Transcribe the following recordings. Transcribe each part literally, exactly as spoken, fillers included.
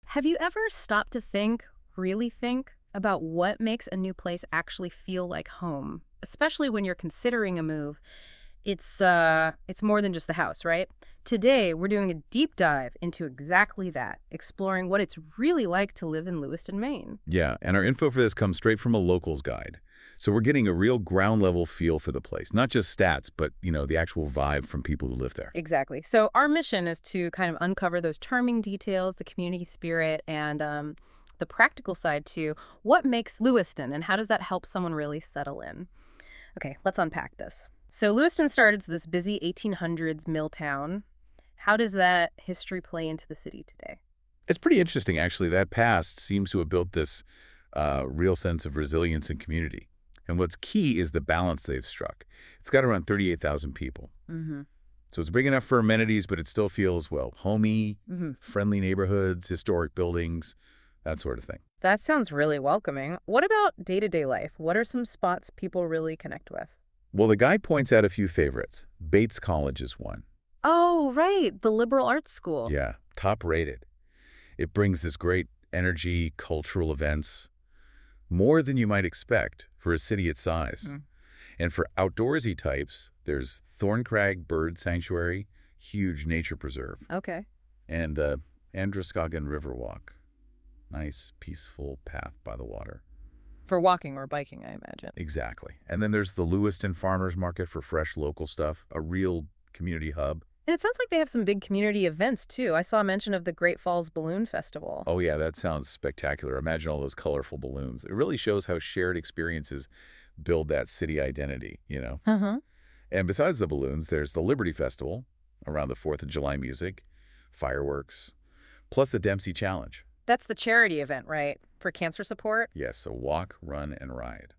Have you ever stopped to think, really think, about what makes a new place actually feel like home? Especially when you're considering a move. It's uh it's more than just the house, right? Today, we're doing a deep dive into exactly that, exploring what it's really like to live in Lewiston, Maine. Yeah, and our info for this comes straight from a locals guide. So we're getting a real ground level feel for the place, not just stats, but, you know, the actual vibe from people who live there. Exactly. So our mission is to kind of uncover those charming details, the community spirit, and um, the practical side too. What makes Lewiston, and how does that help someone really settle in? Okay, let's unpack this. So Lewiston started as this busy eighteen hundreds mill town. How does that history play into the city today? It's pretty interesting, actually. That past seems to have built this uh, real sense of resilience and community. And what's key is the balance they've struck. It's got around thirty-eight thousand people. Mm-hmm. So it's big enough for amenities, but it still feels, well, homey, Mm-hmm. friendly neighborhoods, historic buildings, that sort of thing. That sounds really welcoming. What about day-to-day life? What are some spots people really connect with? Well, the guide points out a few favorites. Bates College is one. Oh, right, the liberal arts school. Yeah, top rated. It brings this great energy, cultural events, more than you might expect for a city its size. Mm. And for outdoorsy types, there's Thorncrag Bird Sanctuary, huge nature preserve, Okay. and uh, Androscoggin Riverwalk, nice, peaceful path by the water. For walking or biking, I imagine. Exactly. And then there's the Lewiston Farmers Market for fresh local stuff, a real community hub. And it sounds like they have some big community events, too. I saw a mention of the Great Falls Balloon Festival. Oh yeah, that sounds spectacular. Imagine all those colorful balloons. It really shows how shared experiences build that city identity, you know? Uh-huh. And besides the balloons, there's the Liberty Festival around the fourth of July music, fireworks, plus the Dempsey Challenge. That's the charity event, right? For cancer support? Yes, a walk, run, and ride.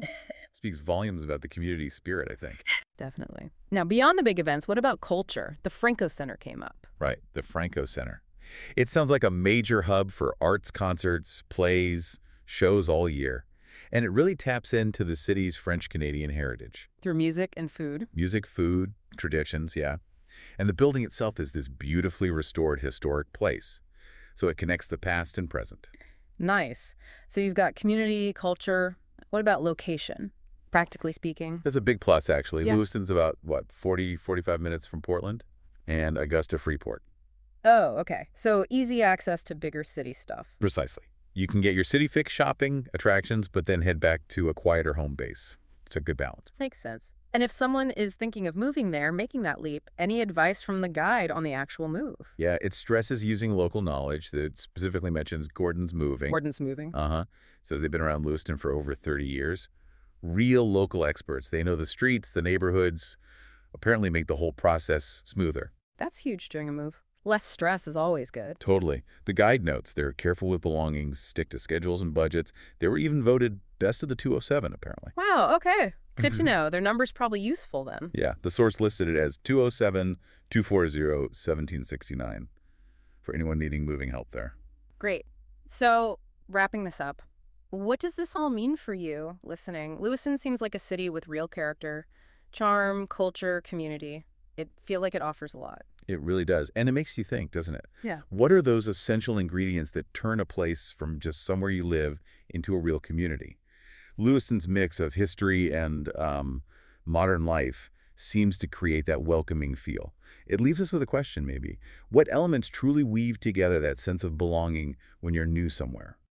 Speaks volumes about the community spirit, I think. Definitely. Now, beyond the big events, what about culture? The Franco Center came up. Right, the Franco Center. It sounds like a major hub for arts, concerts, plays, shows all year. And it really taps into the city's French-Canadian heritage. Through music and food. Music, food, traditions, yeah. And the building itself is this beautifully restored historic place. So it connects the past and present. Nice. So you've got community, culture. What about location? Practically speaking. That's a big plus, actually. Yeah. Lewiston's about, what, forty, forty-five minutes from Portland? And Augusta, Freeport. Oh, okay. So easy access to bigger city stuff. Precisely. You can get your city fix shopping, attractions, but then head back to a quieter home base. It's a good balance. Makes sense. And if someone is thinking of moving there, making that leap, any advice from the guide on the actual move? Yeah, it stresses using local knowledge. It specifically mentions Gordon's Moving. Gordon's moving. Uh-huh. Says they've been around Lewiston for over thirty years. Real local experts. They know the streets, the neighborhoods, apparently make the whole process smoother. That's huge during a move. Less stress is always good. Totally. The guide notes they're careful with belongings, stick to schedules and budgets. They were even voted best of the two oh seven, apparently. Wow, okay. Good to know. Their number's probably useful then. Yeah, the source listed it as two oh seven, two forty, one seven six nine for anyone needing moving help there. Great. So, wrapping this up, what does this all mean for you listening? Lewiston seems like a city with real character, charm, culture, community. It feel like it offers a lot. It really does. And it makes you think, doesn't it? Yeah. What are those essential ingredients that turn a place from just somewhere you live into a real community? Lewiston's mix of history and um, modern life seems to create that welcoming feel. It leaves us with a question, maybe. What elements truly weave together that sense of belonging when you're new somewhere?